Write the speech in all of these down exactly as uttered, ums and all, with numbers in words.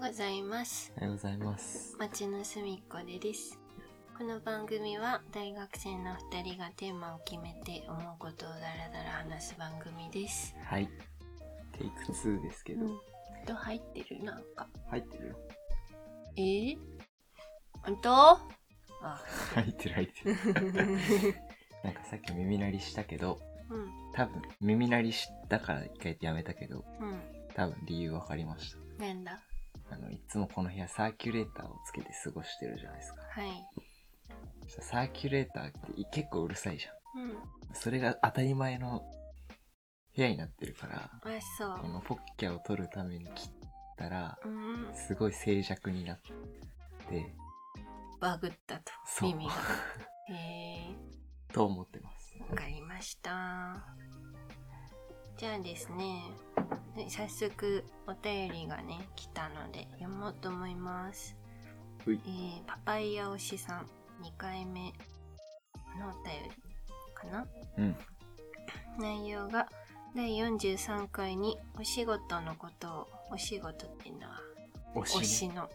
ございます。 おはようございます。 町のすみっこでです。この番組は大学生のふたりがテーマを決めて思うことをだらだら話す番組です。 はい。テイクツーですけど。うん、 と入ってるなんか。 入ってるよ。 えー、本当？あ、 入ってる入ってる。なんかさっき耳鳴りしたけど、うん、多分耳鳴りしたから一回やめたけど、うん、多分理由分かりました。 なんだ？ あのいつもこの部屋サーキュレーターをつけて過ごしてるじゃないですか。 はい。 サーキュレーターって結構うるさいじゃん。うん。それが当たり前の部屋になってるから、 あ、そう。 このポッキャを取るために切ったら、うん、すごい静寂になって、 バグったと耳が。へー。と思ってます。 わかりました。じゃあですね。早速お便りがね来たので読もうと思います。えー、パパイヤ推しさんにかいめのお便りかな、うん、内容がだいよんじゅうさんかいにお仕事のことをお仕事っていうのは推し、ね、 推しの、はい、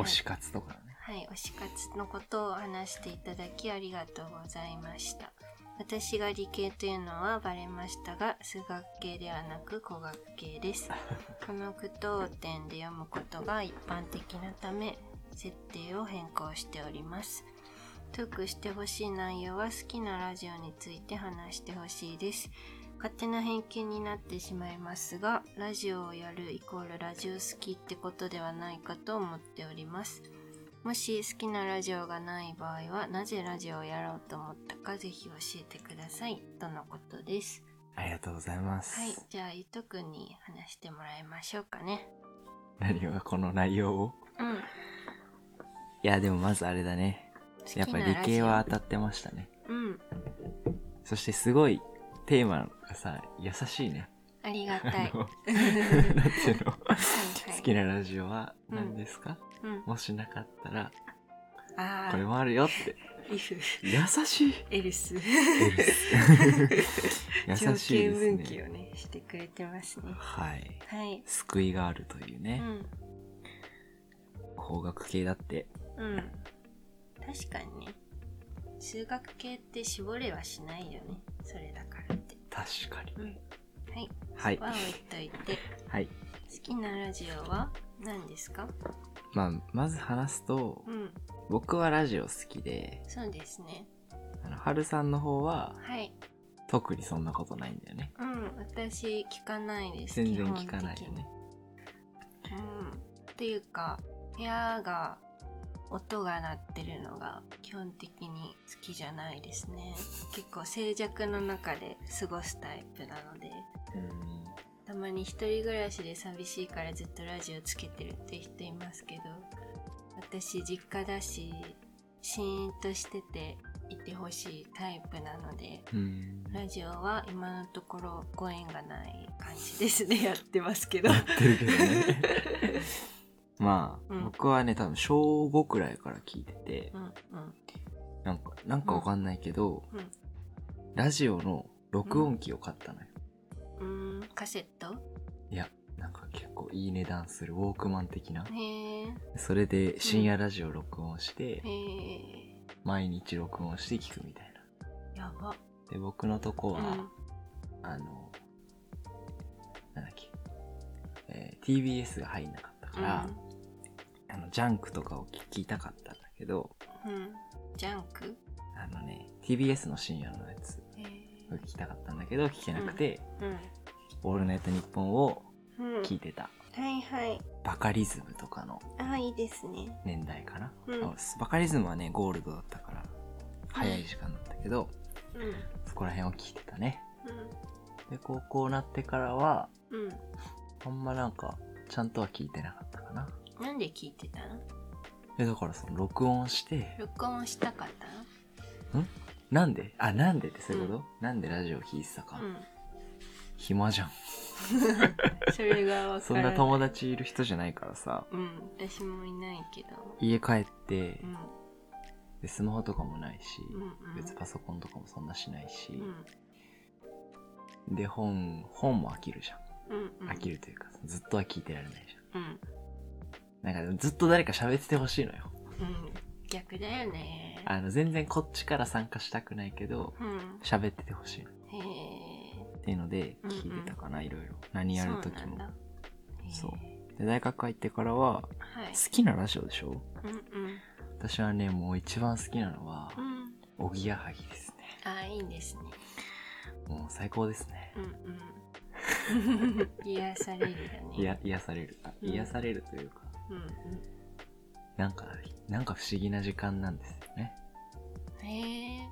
推し活とかね、 はい、推し活のことを話していただきありがとうございました。私が理系というのはバレましたが、数学系ではなく工学系です。この句読点で読むことが一般的なため、設定を変更しております。トークしてほしい内容は好きなラジオについて話してほしいです。勝手な偏見になってしまいますが、ラジオをやるイコールラジオ好きってことではないかと思っております。もし好きなラジオがない場合はなぜラジオをやろうと思ったかぜひ教えてくださいとのことです。 ありがとうございます。 はい、じゃあゆとくんに話してもらいましょうかね。 何がこの内容を？うん。いやでもまずあれだね。やっぱり理系は当たってましたね。うん。そしてすごいテーマがさ優しいね。 ありがたい。なんていうの、 はいはい、好きなラジオは何ですか？うん、もしなかったらこれもあるよって優しいエルス優しいですね。条件分岐をねしてくれてますね。 はい、はい、救いがあるというね、うん、工学系だって、うん、 確かにね数学系って絞れはしないよね。それだからって確かに、うん、 はい、はい、は置いといて、 はい、 好きなラジオは何ですか？ まあ、まず話すと、うん、僕はラジオ好きで、 そうですね。 あの、はるさんの方は、 はい、 特にそんなことないんだよね。 うん、私聞かないです。 全然聞かないよね。 うん、っていうか、部屋が音が鳴ってるのが基本的に好きじゃないですね。結構静寂の中で過ごすタイプなので、うん、たまに一人暮らしで寂しいからずっとラジオつけてるって人いますけど、私実家だしシーンとしてていてほしいタイプなので、うん、ラジオは今のところご縁がない感じですね。やってますけどやってるけどねまあ、うん、僕はね多分しょうごくらいから聞いてて、うんうん、なんかなんかわかんないけど、うんうん、ラジオの録音機を買ったのよ。 うーん、カセット？ いや、なんか結構いい値段するウォークマン的な。へー。それで深夜ラジオ録音して、うん、へー。毎日録音して聞くみたいな。やば。 で、僕のとこは、うん、あの、なんだっけ、えー、ティービーエス が入んなかったから、うん、あのジャンクとかを聞きたかったんだけど、 うん、ジャンク？ あのね、ティービーエス の深夜のやつ。聞きたかったんだけど聞けなくて、うんうん、オールナイトニッポンを聞いてた、 うん、はいはい。 バカリズムとかのあ、いいですね。 年代かな、うん、バカリズムはねゴールドだったから早い時間だったけど、うん、そこら辺を聞いてたね、うん、で高校になってからは、うん、あんまなんかちゃんとは聞いてなかったかな。 なんで聞いてたの？ えだからその録音して録音したかったの？ んなんであ、なんでってそういうこと、うん、なんでラジオ聞いてたか、うん、暇じゃんそれが分からない。 そんな友達いる人じゃないからさ、 うん、私もいないけど家帰って、うん、でスマホとかもないし、うんうん、別にパソコンとかもそんなしないし、うん、で本本も飽きるじゃん、うんうん、飽きるというかずっとは聞いてられないじゃん、うん、 なんかでもずっと誰か喋っててほしいのよ。 うん、逆だよね。 あの全然こっちから参加したくないけど喋、うん、っててほしいの。 へーっていうので聞いてたかな、うんうん、いろいろ何やる時も。そうなんだ。そうで大学入ってからは、はい、好きなラジオでしょ、うんうん、私はねもう一番好きなのは、うん、おぎやはぎですね。 あ、いいですね。 もう最高ですね。 うんうん、癒されるよね。 いや癒される、うん、癒されるというか、うんうん、なんかなんか不思議な時間なんですよね。 へえ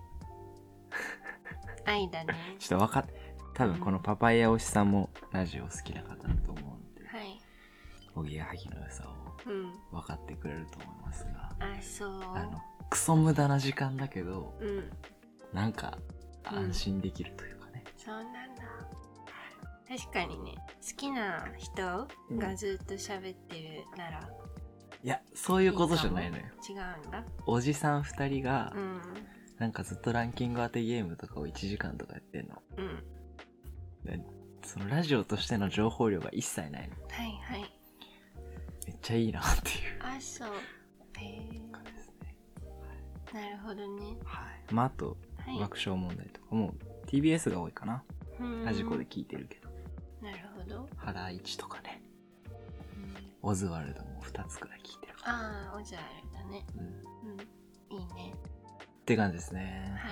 愛だね。 ちょっと分かっ多分このパパイヤ推しさんもラジオ好きな方だと思うんで、はい、おぎやはぎの良さを分かってくれると思いますが、 うん、あ、そう、 あのクソ無駄な時間だけど、うん、なんか安心できるというかね、 うん、そうなんだ。確かにね、好きな人がずっと喋ってるなら、うん、 いやそういうことじゃないのよ。 違うんだ。 おじさんふたりが、うん、なんかずっとランキング当てゲームとかをいちじかんとかやってんの、うん、でそのラジオとしての情報量が一切ないの。 はいはい。 めっちゃいいなっていう。 あ、そう。へえ。ですね。なるほどね。 はい。まああと、はい、爆笑問題とかも ティービーエス が多いかな。ラジコで聞いてるけど。 なるほど。 ハライチとかね。オズワルドもふたつくらい聞いてるから。ああ、オズワルドね。うん。うん、いいね。 って感じですね。はい。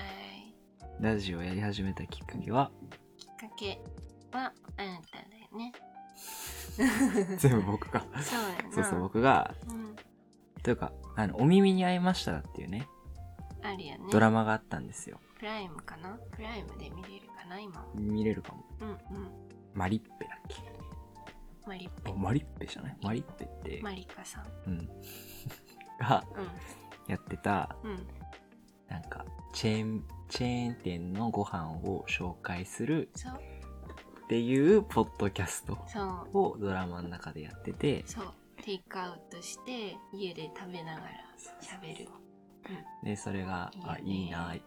ラジオやり始めたきっかけはきっかけはあなただよね。 全部僕が。 そうやな。 そうそう、僕が。うん、というか、あの、お耳に合いましたらっていうね。 あるよね。 ドラマがあったんですよ。 プライムかな？プライムで見れるかな今。 見れるかも。うんうん。マリッペだっけ？ マリッペ。 マリッペじゃない？マリッペって。 マリカさん。 うん。が、うん、やってた、うん、なんか、チェーン、チェーン店のご飯を紹介するっていうポッドキャストをドラマの中でやってて、 そう。テイクアウトして家で食べながら喋る。 うん、で、それが、いいあ、いいなって。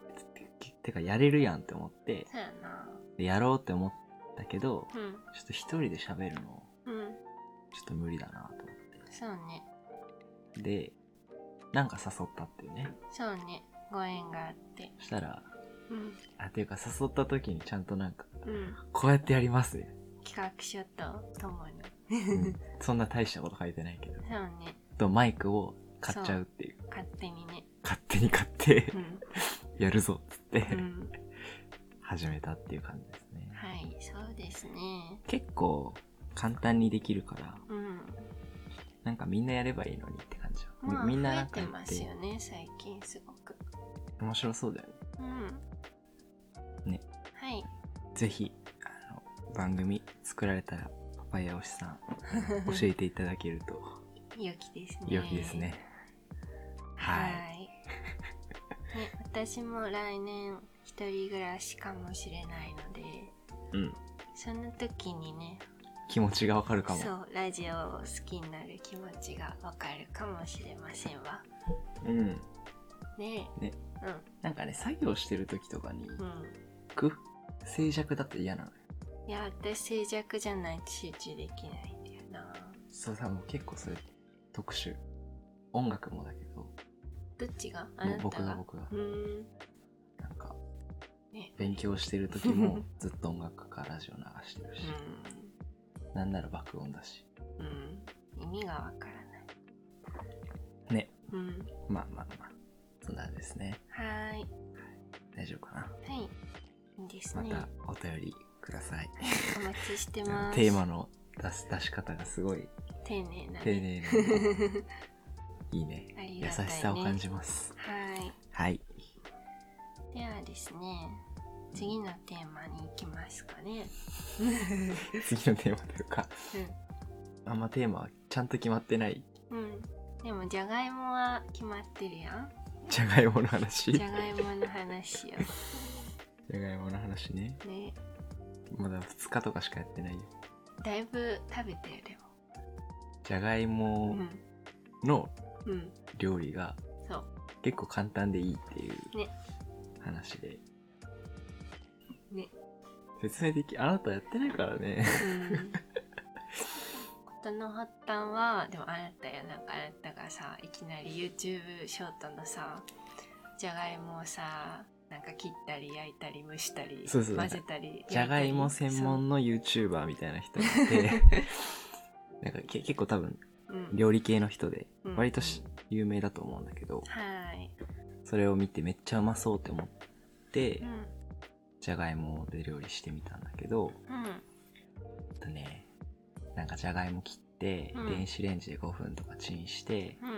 てか、やれるやんって思って、 そうやな。 でやろうって思ったけど、うん、ちょっと一人で喋るの、うん、ちょっと無理だなと思って。 そうね。 で、なんか誘ったっていうね。 そうね。ご縁があって。 そしたら、うん、あ、っていうか誘った時にちゃんとなんか、うん、こうやってやりますね。 企画書とともに、 うん。そんな大したこと書いてないけど。 そうね。 とマイクを買っちゃうっていう。 勝手にね。 勝手に買って、うん、やるぞっつって、うん、始めたっていう感じですね。 はい、そうですね。 結構簡単にできるから、うん、なんかみんなやればいいのにって感じ。 まあ、みんななんかやってますよね、最近すごく。 面白そうだよね。うん。ね。 はい。 ぜひあの番組作られたらパパイヤ推しさん教えていただけると良きですね。 良きですね。はい。はいね、私も来年一人暮らしかもしれないので、うん。その時にね。 気持ちがわかるかも。 そう、ラジオを好きになる気持ちがわかるかもしれませんわ。 うん。 ねえ。ね。うん。なんかね、作業してる時とかに、うん。く静寂だと嫌なのよ。 いや、私静寂じゃないと集中できないんだよな。 そう、多分結構それ特殊。音楽もだけど。 どっちが？あなたが？ 僕が僕が。うん。なんか、ね、勉強してる時もずっと音楽かラジオ流してるし。うん。なんなら爆音だし。 うん。意味がわからない。 ね。うん。まあまあまあ。そんなんですね。 はーい。 大丈夫かな。 はい。いいですね。 またお便りください。 お待ちしてます。 テーマの出す出し方がすごい丁寧な、ね。 丁寧な。いいね。 ありがたいね。優しさを感じます。 はい。 はい。 ではですね。次のテーマに行きますかね。 次のテーマというか、うん、あんまテーマはちゃんと決まってない。 うん。でもじゃがいもは決まってるやん。 じゃがいもの話。 じゃがいもの話よ。 じゃがいもの話ね。ね。まだふつかとかしかやってないよ。 だいぶ食べてるでも。 じゃがいもの料理が結構簡単でいいっていう話で。ね。説明でき、あなたやってないからね。 事の発端はでもあなたやなんかあなたがさいきなり YouTube ショートのさじゃがいもをさなんか切ったり焼いたり蒸したりそうそう混ぜたりじゃがいも専門の YouTuber みたいな人がいてなんかけ結構多分料理系の人で割とし、うん、有名だと思うんだけど、 はい、 それを見てめっちゃうまそうって思って、うん、じゃがいもで料理してみたんだけど、うん、とねなんかじゃがいも切って、うん、電子レンジでごふんとかチンして、うん、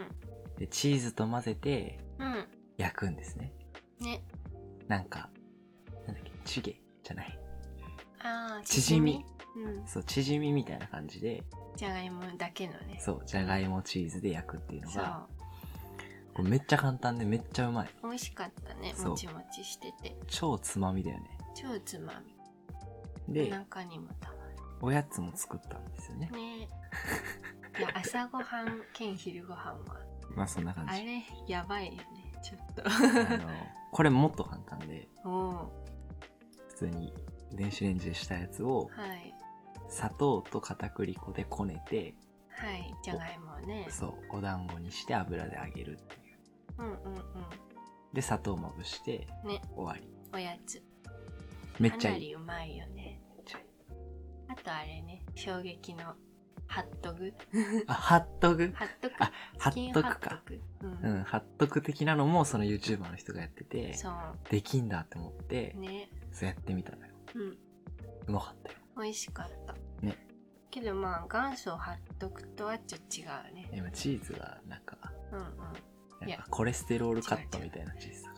でチーズと混ぜて、うん、焼くんですね。ね。なんかなんだっけチゲじゃない。あチヂミ。うん、そうチヂミみたいな感じで。 じゃがいもだけのね。 そうじゃがいもチーズで焼くっていうのが、これめっちゃ簡単でめっちゃうまい。 美味しかったね。もちもちしてて。 超つまみだよね。 超つまみ。 で中にもたまる。 おやつも作ったんですよね。ねいや朝ごはん兼昼ごはんは。 まあそんな感じ。 あれやばいよねちょっと。 あのこれもっと簡単で。普通に電子レンジでしたやつを。はい。砂糖と片栗粉でこねて、 はい、じゃがいもをね、 そうお団子にして油で揚げるっていう。うんうんうん。で砂糖まぶしてね終わり。 おやつ。 めっちゃいい。 かなりうまいよね。めっちゃいい。あとあれね、衝撃のハットグ。 あ、ハットグ。 ハットグ。 あ、ハットグか。うん、うん、ハットグ的なのもその YouTuber の人がやってて、そうできんだって思って、ね、そうやってみたのよ。うん。うまかったよ。 美味しかった。ね。けどまあ元祖ハットグとはちょっと違うね。 今チーズがなんか、うんうん。なんかコレステロールカットみたいなチーズだから。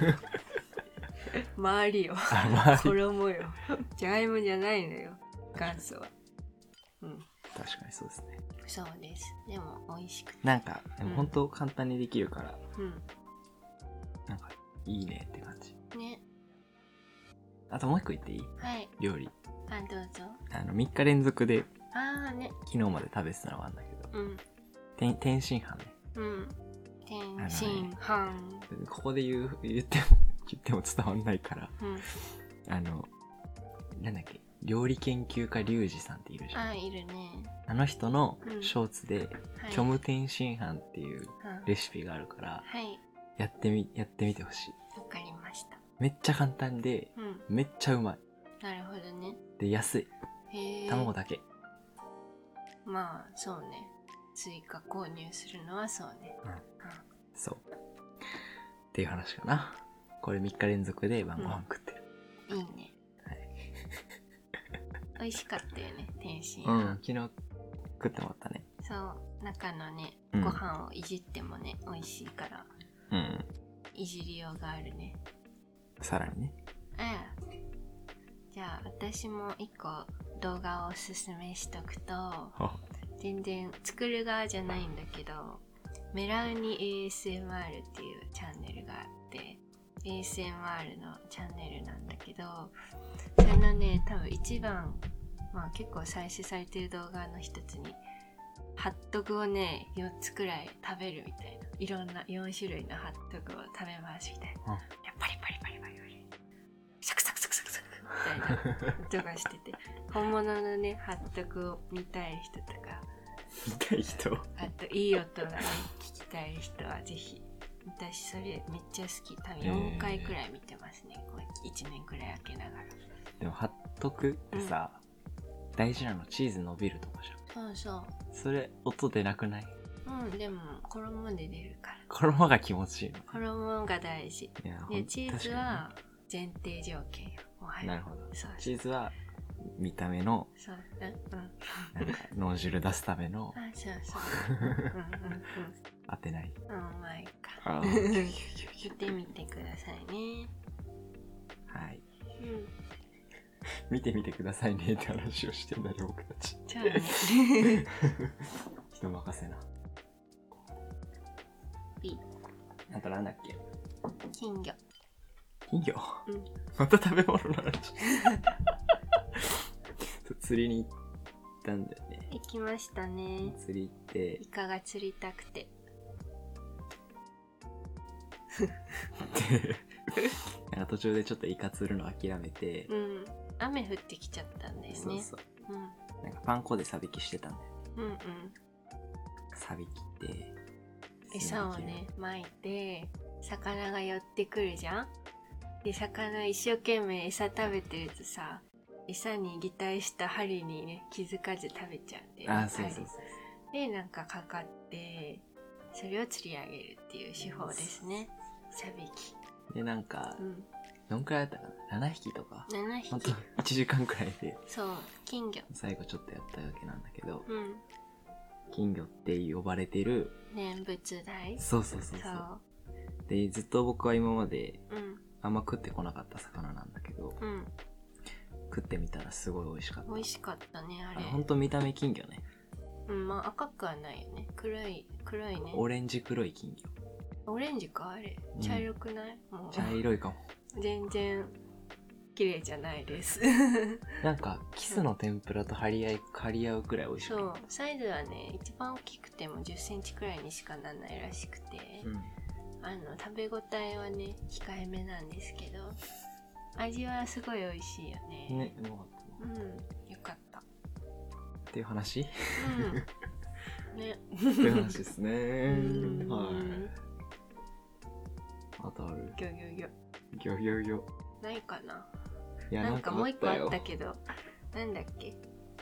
違う違う違う。周りよ。衣よ。じゃがいもじゃないのよ。元祖は。 うん。確かにそうですね。 そうです。でも美味しくて。 なんかでも本当簡単にできるから、うん、なんかいいねって感じ。ね。あともう一個言っていい？はい。料理。 あ、どうぞ。 あのみっか連続で、 あーね。 昨日まで食べてたのがあるんだけど、うん。天天津飯ね。うん。 天津飯、 ね。ここで言う言っても言っても伝わんないから、うん、あのなんだっけ料理研究家リュウジさんっているじゃん。 あ、いるね。 あの人のショーツで、うんはい、虚無天津飯っていうレシピがあるから、はい、やってみやってみてほしい。 わかりました。 めっちゃ簡単で、うん、めっちゃうまい。 なるほどね。 で安い。へー。卵だけ。 まあそうね。追加購入するのはそうね。うん。うん、 そう。っていう話かな。これみっか連続で晩ご飯食ってる。 うん、いいね。はい。美味しかったよね、天津飯。 うん、昨日食ってもらったね。 そう、中のね、ご飯をいじってもね、美味しいから。うん。いじりようがあるね。 さらにね。 うん。じゃあ、私も一個動画をおすすめしとくと、全然作る側じゃないんだけど、メラウニ エーエスエムアール っていうチャンネルがあって、エーエスエムアール のチャンネルなんだけど、それのね多分一番、まあ結構再生されてる動画の一つにハットグをねよっつくらい食べるみたいな、いろんなよん種類のハットグを食べますみたいな、うん、パリパリパリパリパリサクサクサクサクサクみたいな音がしてて、本物のねハットグを見たい人とか見たい人、 あといい音がね聞きたい人はぜひ。私それめっちゃ好き。多分よんかいくらい見てますね、こういちねんくらい開けながら。 でも貼っとくってさ、うん、大事なのチーズ伸びるとかじゃん。そうそう。 それ音出なくない？ うん、でも衣で出るから。 衣が気持ちいいの。 衣が大事。でチーズは前提条件よ。 なるほど。そうチーズは見た目の、そう、うん、なんか脳汁出すための。 あ、そうそう。うんうんうん。 当てない。 うん、うまいか。見てみてくださいね。 はい。うん。見てみてくださいねって話をしてんだね僕たち。じゃあね。人任せな。 いい。 あとなんだっけ？ 金魚。 金魚？うん。また食べ物の話。釣りに行ったんだよね。 行きましたね。 釣り行ってイカが釣りたくてなんか途中でちょっとイカ釣るの諦めて、 うん、雨降ってきちゃったんですね。そうそう、 なんかパン粉でさびきしてたんだよ。 うんうん。 さびきって餌をね巻いて魚が寄ってくるじゃん。で魚一生懸命餌食べてるとさ、餌に擬態した針にね気づかず食べちゃうんで、ね、 あ、そうそうそうそう。 でなんかかかってそれを釣り上げるっていう手法ですね。さびきでなんか、うん、どんくらいだったかな、ななひきとかななひき、 ほんといちじかんくらいで、 そう金魚最後ちょっとやったわけなんだけど、 うん、 金魚って呼ばれてる念仏大、 そうそうそうそうで、ずっと僕は今まで、うん、あんま食ってこなかった魚なんだけど、うん、食ってみたらすごい美味しかった。 美味しかったねあれ。 ほんと見た目金魚ね。 うん、まあ赤くはないよね。黒い黒いね。 オレンジ黒い金魚。 オレンジかあれ。茶色くない？ うん、もう茶色いかも。 全然綺麗じゃないです。 なんかキスの天ぷらと張り合い張り合うくらい美味しい。 そうサイズはね一番大きくてもじゅっセンチくらいにしかならないらしくて、うん、あの食べ応えはね控えめなんですけど味はすごい美味しいよね。 ね、うまかった。 うん、よかった。 っていう話？ うん。ね。 っていう話ですね。はい。あとある？ ギョギョギョ。 ギョギョギョ。 ないかな。 いやなんかもう一個あったけど、なんだっけ？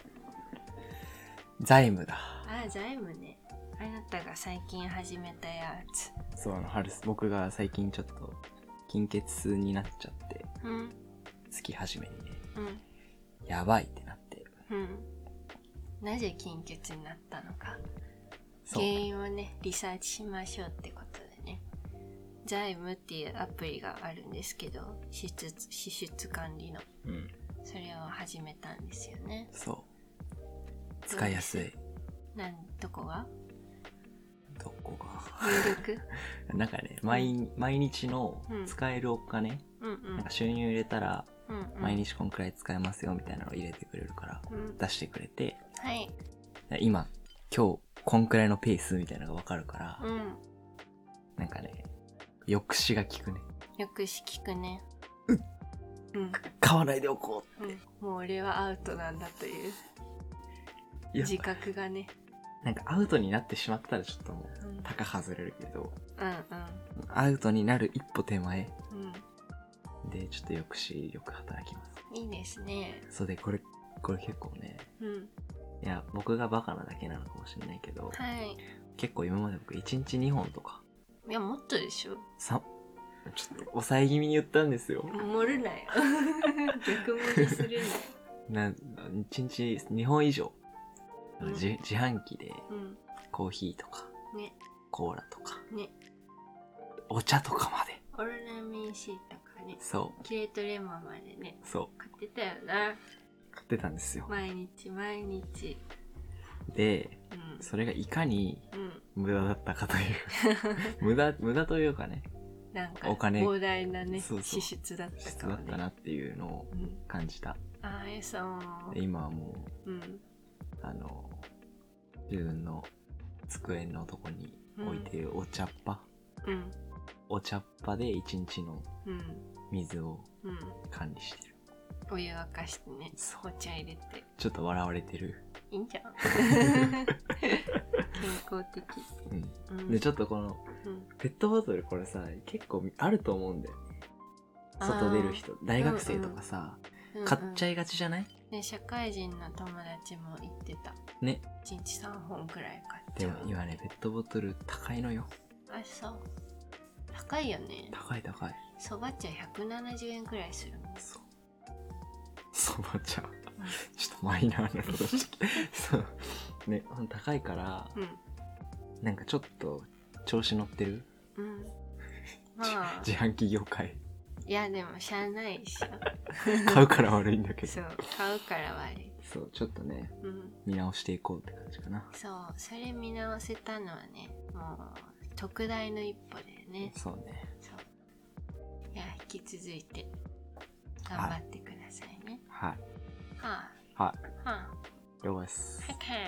財務だ。 あ、財務ね。あなたが最近始めたやつ。 そう、あの春僕が最近ちょっと金欠痛になっちゃって、うん、月始めにね、うん、やばいってなって、うん、 なぜ金欠になったのか原因をねリサーチしましょうってことでね、財務っていうアプリがあるんですけど、支出支出管理の、うん、それを始めたんですよね。 そう使いやすい。 なんどこがどこが入力なんかね、毎、うん、毎日の使えるお金、うん、なんか収入入れたら、うんうん、毎日こんくらい使えますよみたいなのを入れてくれるから、うん、出してくれて、はい、今今日こんくらいのペースみたいなのが分かるから、うん、なんかね抑止が効くね。 抑止効くね。 うっ、うん、買わないでおこうって、 うん、もう俺はアウトなんだという自覚がね。 なんかアウトになってしまったらちょっともう高外れるけど、うんうん、アウトになる一歩手前、うん、でちょっと抑止力働きます。 いいですね。 そうでこれこれ結構ね、うん、いや僕がバカなだけなのかもしれないけど、はい、結構今まで僕いちにちにほんとか、 いやもっとでしょ。 さちょっと抑え気味に言ったんですよ。 盛るなよ逆盛りするなよ。ないちにちにほん以上、うん、自, 自販機でコーヒーとか、ね、コーラとか、ね、お茶とかまで、 オロナミン C とかね、 そうキレートレモンまでね、 そう買ってたよな。 買ってたんですよ毎日毎日で、うん、それがいかに無駄だったかという無駄無駄というかね、 なんかお金膨大なね支出だったかもね、 支出だったなっていうのを感じた、 うん、ああそうで今はもう、うん、あの自分の机のとこに置いてるお茶っ葉、うん、お茶っ葉で一日の水を管理してる、 うん、お湯沸かしてね、お茶入れてちょっと笑われてる。 いいんじゃん健康的、 うんうん、でちょっとこの、うん、ペットボトルこれさ結構あると思うんだよね。外出る人大学生とかさ、うんうん、買っちゃいがちじゃない？ ね、社会人の友達も言ってたね。いちにちさんぼんくらい買っちゃう。 でも今ねペットボトル高いのよ。 あ、そう高いよね。 高い高い。 そば茶ひゃくななじゅうえんくらいするもん。 そうそば茶ちょっとマイナーなことしてそうね、高いから、うん、なんかちょっと調子乗ってる、うん、まあ自販機業界。 いやでもしゃあないし買うから悪いんだけど。 そう買うから悪い。 そうちょっとね、うん、見直していこうって感じかな。 そうそれ見直せたのはねもう特大の一歩でね。 そうね。そういや引き続いて頑張ってくださいね。 はいはあはいはあ了解です。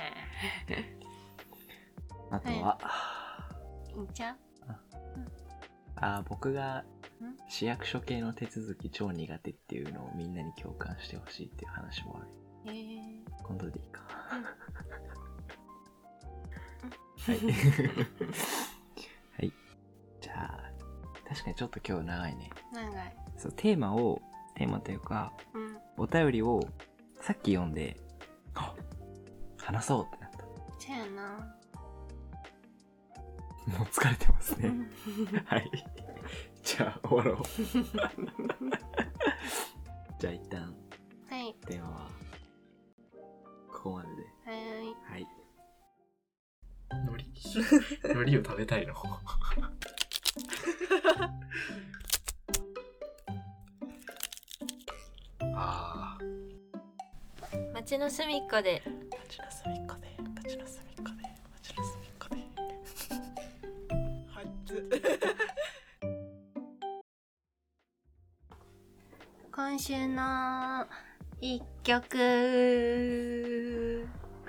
あとは、 はい、いいんちゃう？ あ、僕が市役所系の手続き超苦手っていうのをみんなに共感してほしいっていう話もある。 えー、 今度でいいか。 うん、 はい。はい。じゃあ、確かにちょっと今日長いね。 長い。 そう、テーマを、テーマというか、 うん、 お便りをさっき読んで、話そうってなった。 そうやな。 もう疲れてますね。はい。じゃあ終わろう。じゃあ一旦、 はい。 電話はここまでで。 はい。 はい。海苔海苔を食べたいの。ああ。 街の隅っこで。 街の隅っこで。街の隅っこで。街の隅っこで。はず。 今週の一曲。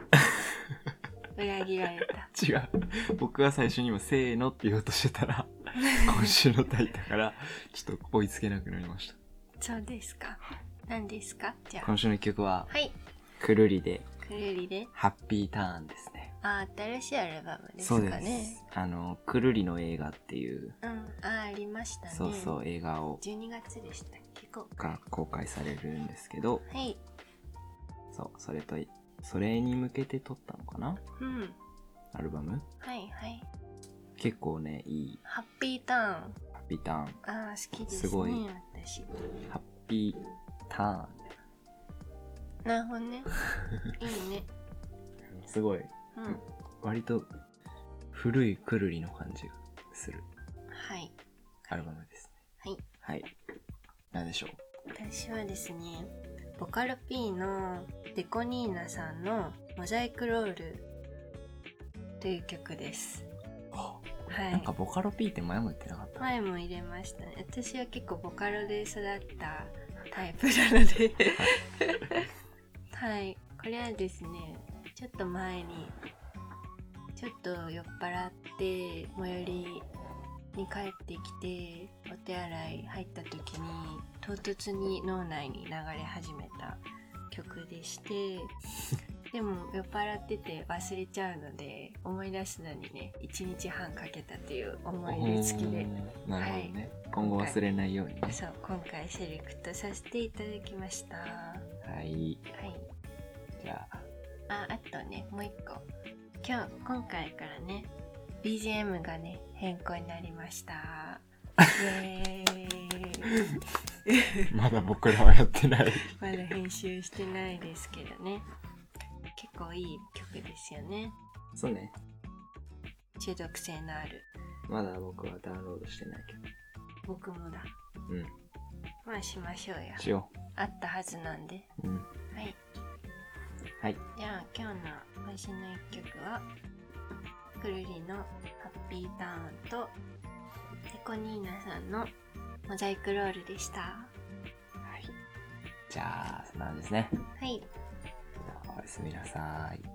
裏切られた。 違う。僕が最初にもせーのって言おうとしてたら今週のタイだからちょっと追いつけなくなりました。 そうですか。何ですか？じゃあ今週の曲は、 はい、 くるりでくるりでハッピーターンですね。 あ、新しいアルバムですかね。 そうです。あのくるりの映画っていう、 うん、あ、ありましたね。 そうそう、映画をじゅうにがつでしたっけ、公開が公開されるんですけど、 はい、 そう、それとそれに向けて撮ったのかな、 うん、 アルバム。 はいはい。 結構ね、いい。 ハッピーターン。 ハッピーターン。 あ、好きですね。 すごい。 私。 ハッピーターン。 なるほどね。いいね。 すごい。うん。割と古いくるりの感じがする。 はい。 アルバムですね。 はい。はい。なんでしょう。 私はですね、ボカロ P のデコニーナさんのモザイクロールという曲です。 はあ、 はい。 なんかボカロ P って前も言ってなかった？ 前も入れましたね。私は結構ボカロで育ったタイプなのではい。これはですね、ちょっと前にちょっと酔っ払って最寄りに帰ってきてお手洗い入った時に唐突に脳内に流れ始めた曲でしてでも酔っ払ってて忘れちゃうので思い出すのにねいちにちはんかけたという思い出付きで、 なるほどね、はい、今後忘れないようにね。 そう、今回セレクトさせていただきました。はい、はい、じゃあああとね、もう一個今日今回からね ビージーエム がね変更になりました。イエーイまだ僕らはやってないまだ編集してないですけどね、結構いい曲ですよね。 そうね、 中毒性のある。 まだ僕はダウンロードしてないけど。 僕もだ。 うん、 まあしましょうよ。 しよう。 あったはずなんで。 うん、 はいはい。 じゃあ今日の今週の一曲はくるりのハッピーターンとデコニーナさんのモザイクロールでした。はい。じゃあそんなんですね。 はい。 おやすみなさい。